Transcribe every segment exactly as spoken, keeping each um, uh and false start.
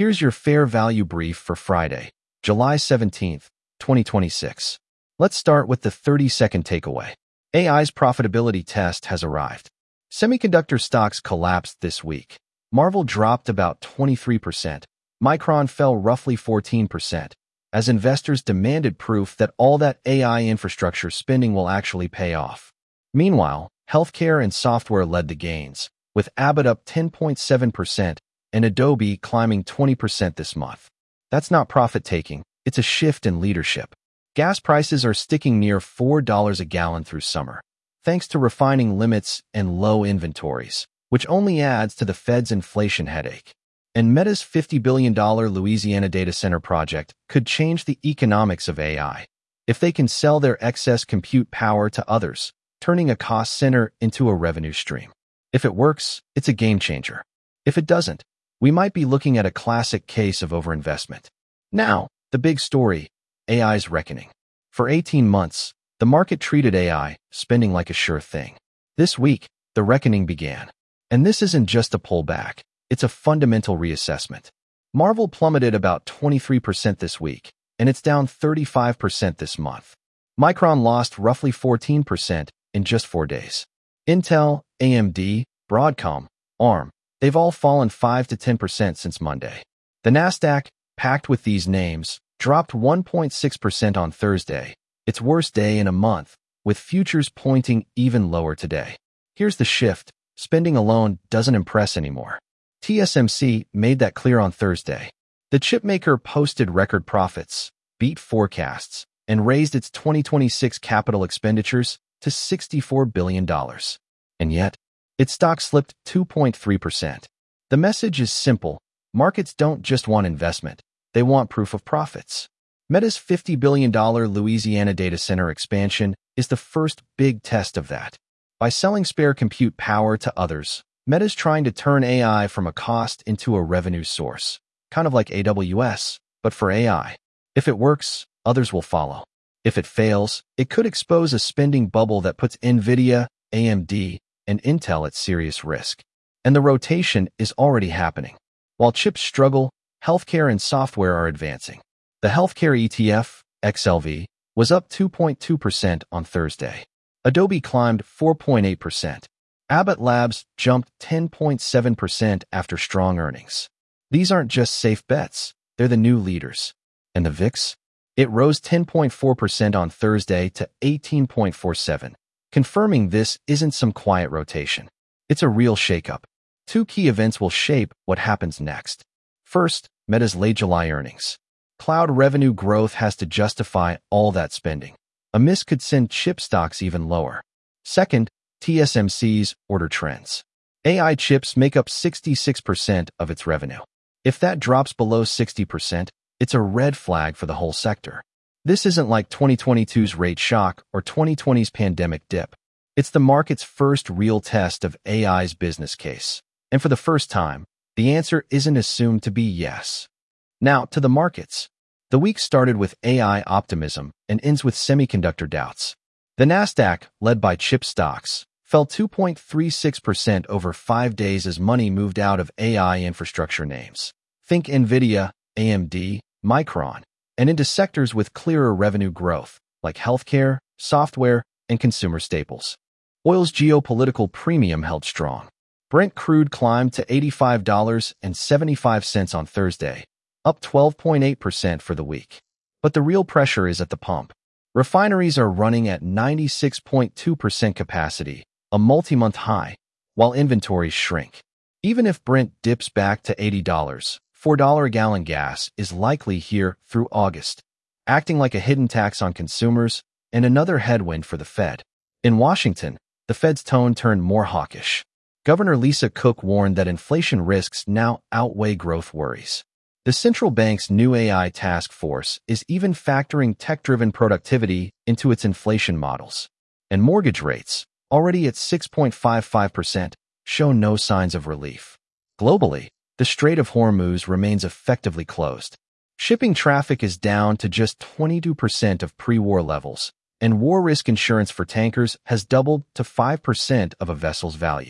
Here's your fair value brief for Friday, July seventeenth, twenty twenty-six. Let's start with the thirty-second takeaway. A I's profitability test has arrived. Semiconductor stocks collapsed this week. Marvell dropped about twenty-three percent. Micron fell roughly fourteen percent, as investors demanded proof that all that A I infrastructure spending will actually pay off. Meanwhile, healthcare and software led the gains, with Abbott up ten point seven percent and Adobe climbing twenty percent this month. That's not profit-taking, it's a shift in leadership. Gas prices are sticking near four dollars a gallon through summer, thanks to refining limits and low inventories, which only adds to the Fed's inflation headache. And Meta's fifty billion dollars Louisiana data center project could change the economics of A I, if they can sell their excess compute power to others, turning a cost center into a revenue stream. If it works, it's a game changer. If it doesn't, we might be looking at a classic case of overinvestment. Now, the big story, A I's reckoning. For eighteen months, the market treated A I spending like a sure thing. This week, the reckoning began. And this isn't just a pullback, it's a fundamental reassessment. Marvell plummeted about twenty-three percent this week, and it's down thirty-five percent this month. Micron lost roughly fourteen percent in just four days. Intel, A M D, Broadcom, ARM, they've all fallen five to ten percent since Monday. The Nasdaq, packed with these names, dropped one point six percent on Thursday, its worst day in a month, with futures pointing even lower today. Here's the shift. Spending alone doesn't impress anymore. T S M C made that clear on Thursday. The chipmaker posted record profits, beat forecasts, and raised its twenty twenty-six capital expenditures to sixty-four billion dollars. And yet, its stock slipped two point three percent. The message is simple. Markets don't just want investment. They want proof of profits. Meta's fifty billion dollars Louisiana data center expansion is the first big test of that. By selling spare compute power to others, Meta's trying to turn A I from a cost into a revenue source, kind of like A W S, but for A I. If it works, others will follow. If it fails, it could expose a spending bubble that puts NVIDIA, A M D, and Intel at serious risk. And the rotation is already happening. While chips struggle, healthcare and software are advancing. The healthcare E T F, X L V, was up two point two percent on Thursday. Adobe climbed four point eight percent. Abbott Labs jumped ten point seven percent after strong earnings. These aren't just safe bets, they're the new leaders. And the V I X? It rose ten point four percent on Thursday to eighteen point four seven, confirming this isn't some quiet rotation. It's a real shakeup. Two key events will shape what happens next. First, Meta's late July earnings. Cloud revenue growth has to justify all that spending. A miss could send chip stocks even lower. Second, T S M C's order trends. A I chips make up sixty-six percent of its revenue. If that drops below sixty percent, it's a red flag for the whole sector. This isn't like twenty twenty-two's rate shock or twenty twenty's pandemic dip. It's the market's first real test of A I's business case. And for the first time, the answer isn't assumed to be yes. Now, to the markets. The week started with A I optimism and ends with semiconductor doubts. The Nasdaq, led by chip stocks, fell two point three six percent over five days as money moved out of A I infrastructure names. Think NVIDIA, A M D, Micron, and into sectors with clearer revenue growth, like healthcare, software, and consumer staples. Oil's geopolitical premium held strong. Brent crude climbed to eighty-five dollars and seventy-five cents on Thursday, up twelve point eight percent for the week. But the real pressure is at the pump. Refineries are running at ninety-six point two percent capacity, a multi-month high, while inventories shrink. Even if Brent dips back to eighty dollars, four dollars a gallon gas is likely here through August, acting like a hidden tax on consumers and another headwind for the Fed. In Washington, the Fed's tone turned more hawkish. Governor Lisa Cook warned that inflation risks now outweigh growth worries. The central bank's new A I task force is even factoring tech-driven productivity into its inflation models. And mortgage rates, already at six point five five percent, show no signs of relief. Globally, the Strait of Hormuz remains effectively closed. Shipping traffic is down to just twenty-two percent of pre-war levels, and war risk insurance for tankers has doubled to five percent of a vessel's value.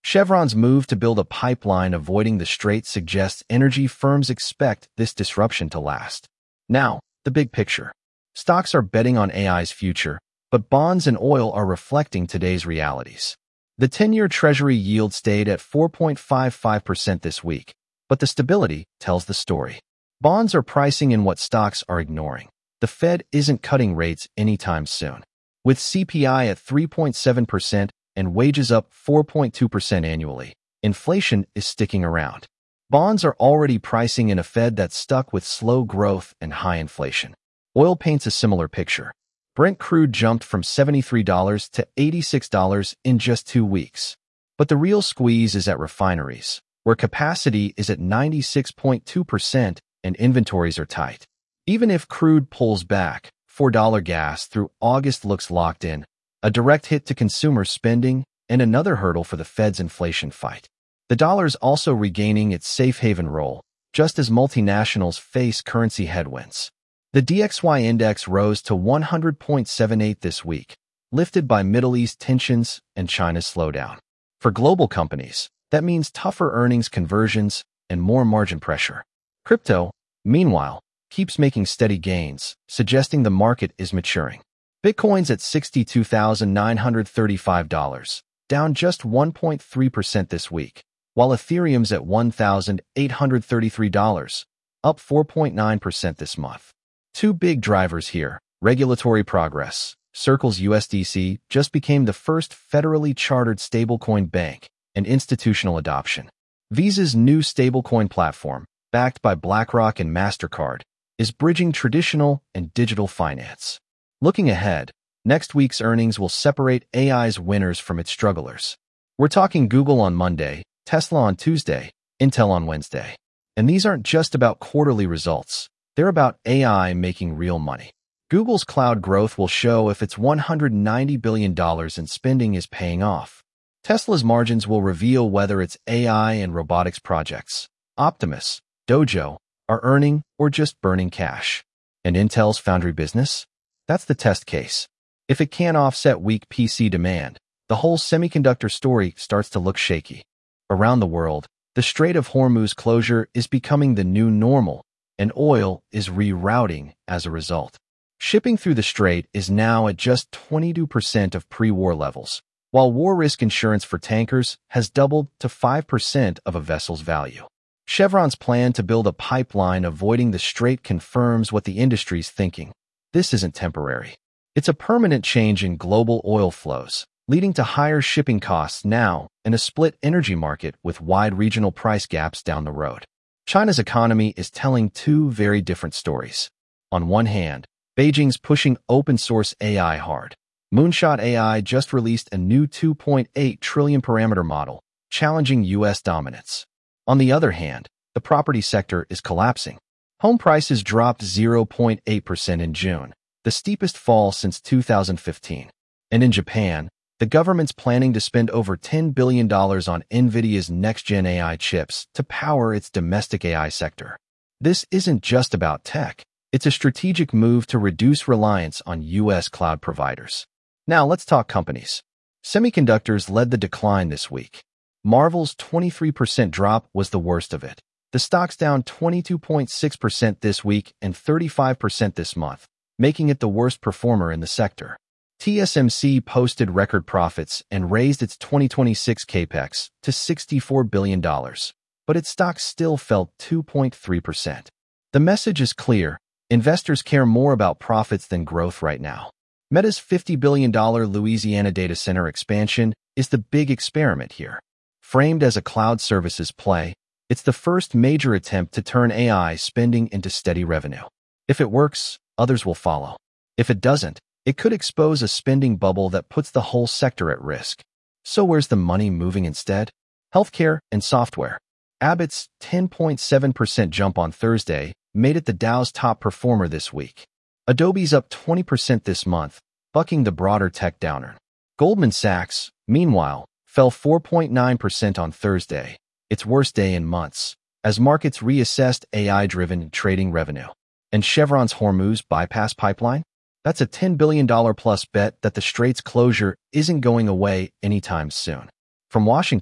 Chevron's move to build a pipeline avoiding the strait suggests energy firms expect this disruption to last. Now, the big picture. Stocks are betting on A I's future, but bonds and oil are reflecting today's realities. The ten-year Treasury yield stayed at four point five five percent this week, but the stability tells the story. Bonds are pricing in what stocks are ignoring. The Fed isn't cutting rates anytime soon. With C P I at three point seven percent and wages up four point two percent annually, inflation is sticking around. Bonds are already pricing in a Fed that's stuck with slow growth and high inflation. Oil paints a similar picture. Brent crude jumped from seventy-three dollars to eighty-six dollars in just two weeks. But the real squeeze is at refineries, where capacity is at ninety-six point two percent and inventories are tight. Even if crude pulls back, four dollar gas through August looks locked in, a direct hit to consumer spending and another hurdle for the Fed's inflation fight. The dollar's also regaining its safe haven role, just as multinationals face currency headwinds. The D X Y index rose to one hundred point seven eight this week, lifted by Middle East tensions and China's slowdown. For global companies, that means tougher earnings conversions and more margin pressure. Crypto, meanwhile, keeps making steady gains, suggesting the market is maturing. Bitcoin's at sixty-two thousand nine hundred thirty-five dollars, down just one point three percent this week, while Ethereum's at one thousand eight hundred thirty-three dollars, up four point nine percent this month. Two big drivers here: regulatory progress. Circle's U S D C just became the first federally chartered stablecoin bank, and institutional adoption. Visa's new stablecoin platform, backed by BlackRock and MasterCard, is bridging traditional and digital finance. Looking ahead, next week's earnings will separate A I's winners from its strugglers. We're talking Google on Monday, Tesla on Tuesday, Intel on Wednesday. And these aren't just about quarterly results. They're about A I making real money. Google's cloud growth will show if its one hundred ninety billion dollars in spending is paying off. Tesla's margins will reveal whether its A I and robotics projects, Optimus, Dojo, are earning or just burning cash. And Intel's foundry business? That's the test case. If it can't offset weak P C demand, the whole semiconductor story starts to look shaky. Around the world, the Strait of Hormuz closure is becoming the new normal, and oil is rerouting as a result. Shipping through the strait is now at just twenty-two percent of pre-war levels, while war risk insurance for tankers has doubled to five percent of a vessel's value. Chevron's plan to build a pipeline avoiding the strait confirms what the industry's thinking. This isn't temporary. It's a permanent change in global oil flows, leading to higher shipping costs now and a split energy market with wide regional price gaps down the road. China's economy is telling two very different stories. On one hand, Beijing's pushing open-source A I hard. Moonshot A I just released a new two point eight trillion parameter model, challenging U S dominance. On the other hand, the property sector is collapsing. Home prices dropped zero point eight percent in June, the steepest fall since two thousand fifteen. And in Japan, the government's planning to spend over ten billion dollars on NVIDIA's next-gen A I chips to power its domestic A I sector. This isn't just about tech. It's a strategic move to reduce reliance on U S cloud providers. Now let's talk companies. Semiconductors led the decline this week. Marvell's twenty-three percent drop was the worst of it. The stock's down twenty-two point six percent this week and thirty-five percent this month, making it the worst performer in the sector. T S M C posted record profits and raised its twenty twenty-six capex to sixty-four billion dollars, but its stock still fell two point three percent. The message is clear. Investors care more about profits than growth right now. Meta's fifty billion dollars Louisiana data center expansion is the big experiment here. Framed as a cloud services play, it's the first major attempt to turn A I spending into steady revenue. If it works, others will follow. If it doesn't, it could expose a spending bubble that puts the whole sector at risk. So where's the money moving instead? Healthcare and software. Abbott's ten point seven percent jump on Thursday made it the Dow's top performer this week. Adobe's up twenty percent this month, bucking the broader tech downer. Goldman Sachs, meanwhile, fell four point nine percent on Thursday, its worst day in months, as markets reassessed A I-driven trading revenue. And Chevron's Hormuz bypass pipeline? That's a ten billion dollars plus bet that the strait's closure isn't going away anytime soon. From Washington,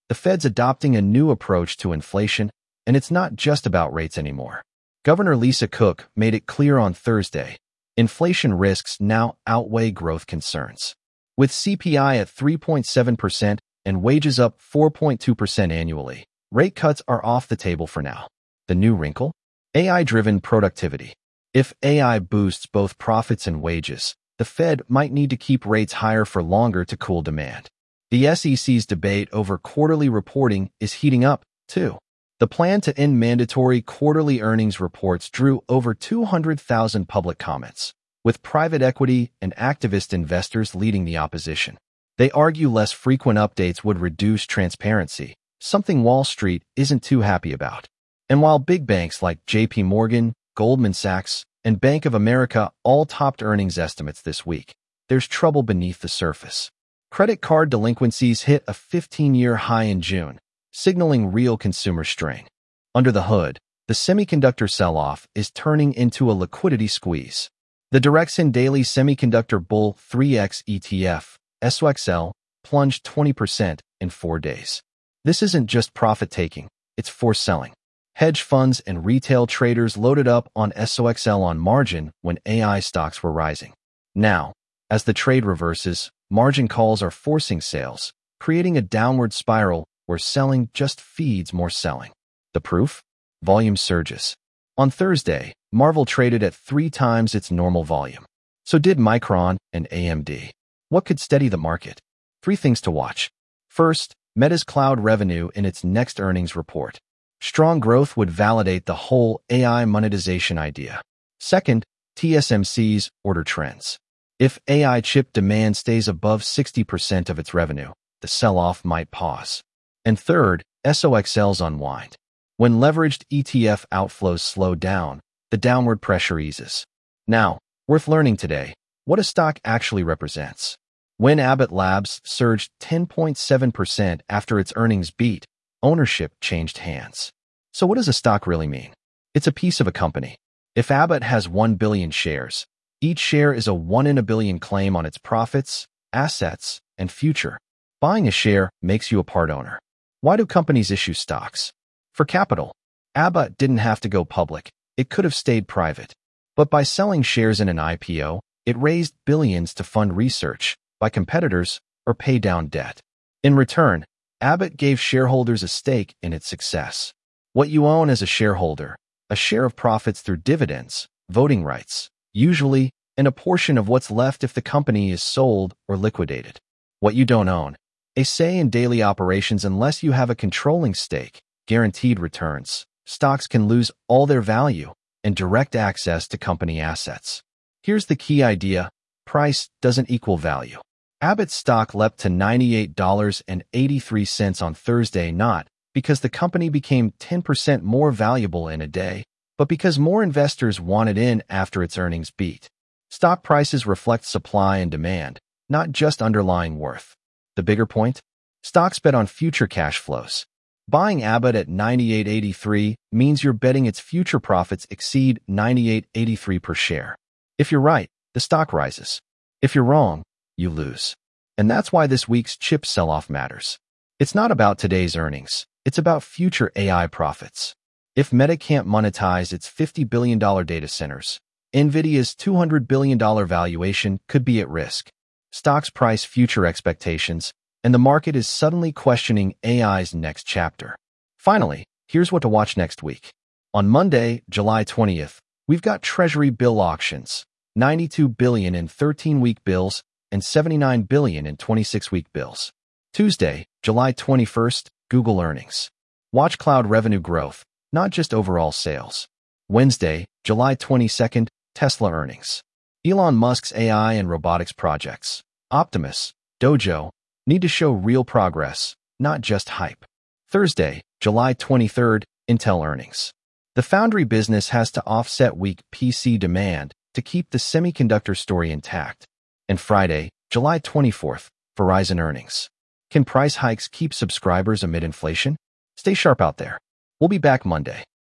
The Fed's adopting a new approach to inflation, and it's not just about rates anymore. Governor Lisa Cook made it clear on Thursday, inflation risks now outweigh growth concerns. With C P I at three point seven percent and wages up four point two percent annually, rate cuts are off the table for now. The new wrinkle? A I-driven productivity. If A I boosts both profits and wages, the Fed might need to keep rates higher for longer to cool demand. The S E C's debate over quarterly reporting is heating up, too. The plan to end mandatory quarterly earnings reports drew over two hundred thousand public comments, with private equity and activist investors leading the opposition. They argue less frequent updates would reduce transparency, something Wall Street isn't too happy about. And while big banks like J P Morgan, Goldman Sachs, and Bank of America all topped earnings estimates this week, there's trouble beneath the surface. Credit card delinquencies hit a fifteen-year high in June, signaling real consumer strain. Under the hood, the semiconductor sell-off is turning into a liquidity squeeze. The Direxin Daily Semiconductor Bull three X E T F, S O X L, plunged twenty percent in four days. This isn't just profit-taking, it's forced selling. Hedge funds and retail traders loaded up on S O X L on margin when A I stocks were rising. Now, as the trade reverses, margin calls are forcing sales, creating a downward spiral where selling just feeds more selling. The proof? Volume surges. On Thursday, Marvell traded at three times its normal volume. So did Micron and A M D. What could steady the market? Three things to watch. First, Meta's cloud revenue in its next earnings report. Strong growth would validate the whole A I monetization idea. Second, T S M C's order trends. If A I chip demand stays above sixty percent of its revenue, the sell-off might pause. And third, S O X L's unwind. When leveraged E T F outflows slow down, the downward pressure eases. Now, worth learning today, what a stock actually represents. When Abbott Labs surged ten point seven percent after its earnings beat, ownership changed hands. So what does a stock really mean? It's a piece of a company. If Abbott has one billion shares, each share is a one in a billion claim on its profits, assets, and future. Buying a share makes you a part owner. Why do companies issue stocks? For capital. Abbott didn't have to go public. It could have stayed private. But by selling shares in an I P O, it raised billions to fund research by competitors or pay down debt. In return, Abbott gave shareholders a stake in its success. What you own as a shareholder, a share of profits through dividends, voting rights, usually, and a portion of what's left if the company is sold or liquidated. What you don't own, a say in daily operations unless you have a controlling stake, guaranteed returns. Stocks can lose all their value and direct access to company assets. Here's the key idea: price doesn't equal value. Abbott's stock leapt to ninety-eight dollars and eighty-three cents on Thursday, not because the company became ten percent more valuable in a day, but because more investors wanted in after its earnings beat. Stock prices reflect supply and demand, not just underlying worth. The bigger point? Stocks bet on future cash flows. Buying Abbott at ninety-eight eighty-three means you're betting its future profits exceed ninety-eight eighty-three per share. If you're right, the stock rises. If you're wrong, you lose. And that's why this week's chip sell-off matters. It's not about today's earnings. It's about future A I profits. If Meta can't monetize its fifty billion dollars data centers, NVIDIA's two hundred billion dollars valuation could be at risk. Stocks price future expectations, and the market is suddenly questioning A I's next chapter. Finally, here's what to watch next week. On Monday, July twentieth, we've got Treasury bill auctions, ninety-two billion dollars in thirteen-week bills and seventy-nine billion dollars in twenty-six-week bills. Tuesday, July twenty-first, Google earnings. Watch cloud revenue growth, not just overall sales. Wednesday, July twenty-second, Tesla earnings. Elon Musk's A I and robotics projects, Optimus, Dojo, need to show real progress, not just hype. Thursday, July twenty-third, Intel earnings. The foundry business has to offset weak P C demand to keep the semiconductor story intact. And Friday, July twenty-fourth, Verizon earnings. Can price hikes keep subscribers amid inflation? Stay sharp out there. We'll be back Monday.